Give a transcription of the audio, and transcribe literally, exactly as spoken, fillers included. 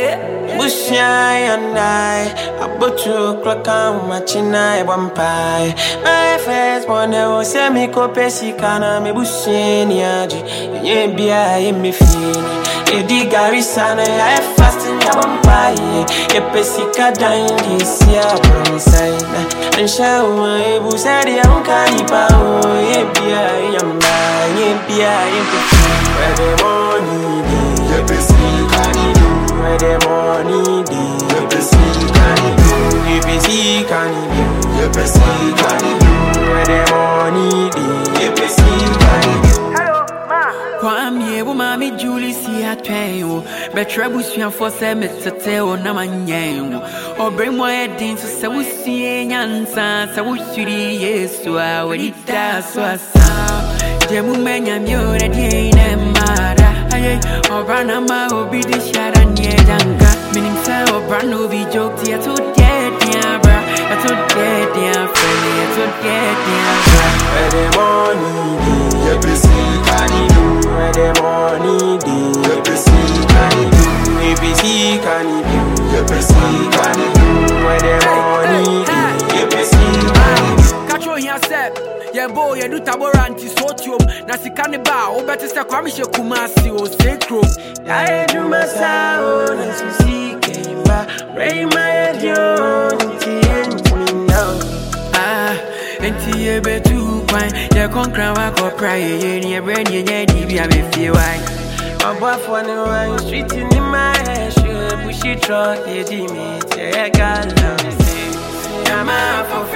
Bushai and I, a butcher clock on my chinai one pie. My first one was semi copesi cana, me bushiniaji, ye be I me fini. You dig Garisana, I fast in your pie. A pesica dying this year from side. And show my busadi and canipa, ye be I am my, ye be I am where the money, ye pesi canido. Where the money be, you be see can you, you be see can you, you be see can you. Where the money be, you be see can you. Hello, ma. Kwame, wo mami Julie si atwen, betre busuan for se metete o na manyen. Obre mo edin so se wo sie nyansa, se wo hiri Yesu a we da so asa. Demu menya mi o de din e mara. Aye, obrana ma obi di shara nye janga. Minim se obrana obi joke ti eto dead ya bra, eto dead ya friend, eto dead ya bra. Where the money be, you be see can you. Where the money be, you be see can you. You be see can you, you be see can you. Where the money be, you be see can you. Catch on yourself. Yeah, boy, you do taboranti sotium. Nasi cannibal, oh, better say, Kwamisha Kumasi, or Sacro. I do my sound, as you see, came back. Ray my head, you know. Ah, and Tia Betu, you can't cry, I go cry, and you're ready, and you're ready, my boy for the one street in my head, bushy truck, they deem it, yeah, God love me. I'm out for